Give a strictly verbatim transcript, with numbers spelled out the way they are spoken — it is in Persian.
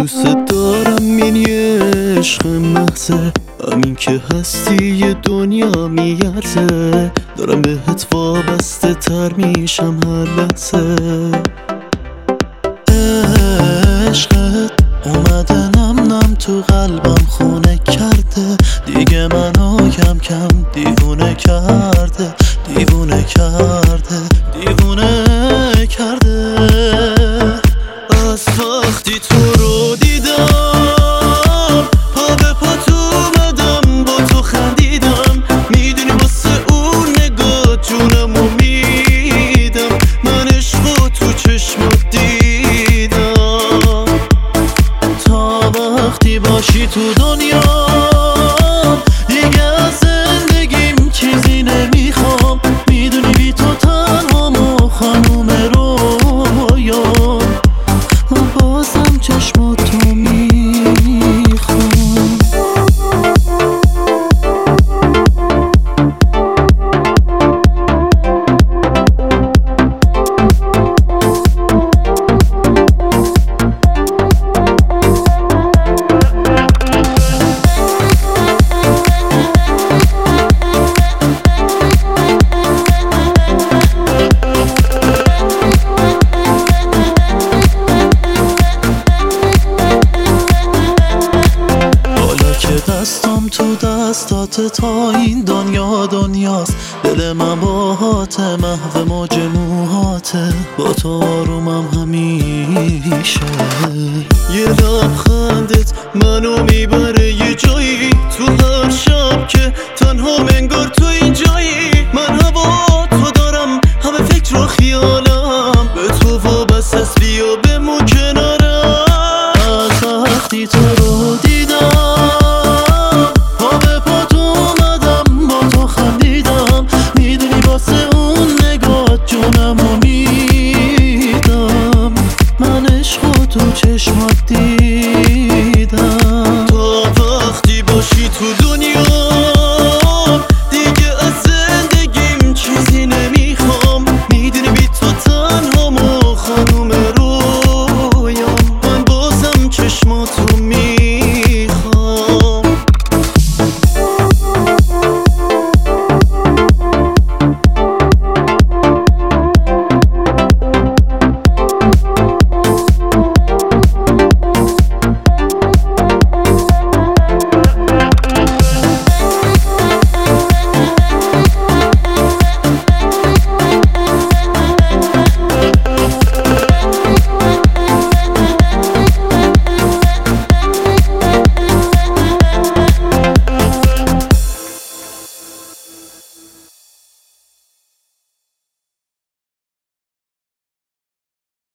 دوست دارم، این یه عشق محضه، همین که هستی یه دنیا میارزه. دارم بهت وابسته تر میشم هر لحظه. عشقت اومده نم نم تو قلبم خونه کرده، دیگه منو کم کم دیوونه کرده، دیوونه کرده، دیوونه کرده. از وقتی تو رو دیدم پا به پا تو اومدم، با تو خندیدم، میدونی واسه اون نگاه جونمو میدم. من عشقو تو چشمت دیدم، تا وقتی باشی تو دنیا دیگه از زندگیم چیزی نمیخوام. میدونی بی تو تنهام و خانوم رویام، من بازم چشماتو میخوام. دستم تو دستات تا این دنیا دنیاست، دل من باهاته، محو موج موهاته، با تو آرومم همیشه. یه لبخندت منو میبره یه جایی، تو هر شب که تنها منگار تو این جایی. من هوا تو دارم، همه فکر و خیالم به تو وابسته است، بیا بمون کنارم. از وقتی تو رو دیدم تو چشمات دیدم.